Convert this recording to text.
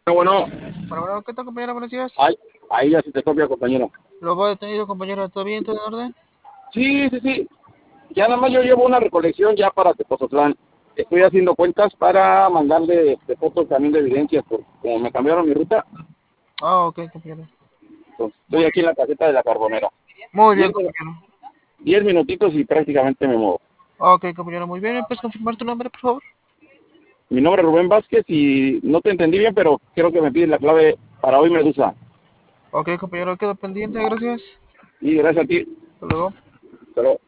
Bueno, Bueno, ¿qué tal, compañero? Buenos días. ahí ya se te copia, compañero. Lo voy detenido, compañero. ¿Todo bien? ¿Todo en orden? Sí, sí, sí. Ya nada más yo llevo una recolección ya para Tepozotlán. Estoy haciendo cuentas para mandarle fotos también de evidencias, porque como me cambiaron mi ruta, Ah, ok, compañero. pues Muy estoy aquí bien. en la caseta de la Carbonera. Muy bien, Diez, compañero. 10 minutitos y prácticamente me muevo. Ok, compañero. Muy bien. ¿Me puedes confirmar tu nombre, por favor? Mi nombre es Rubén Vázquez y no te entendí bien, pero creo que me pides la clave para hoy Medusa. Ok, compañero. Quedo pendiente. Gracias. Y gracias a ti. Hasta luego. Hasta luego.